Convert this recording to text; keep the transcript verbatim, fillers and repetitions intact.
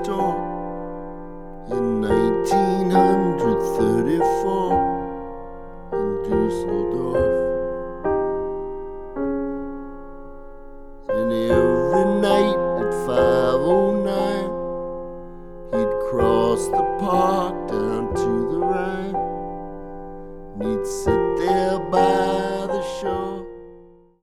store in nineteen thirty-four in Dusseldorf. And every night at five oh nine he'd cross the park down to the Rhine, and he'd sit there by the shore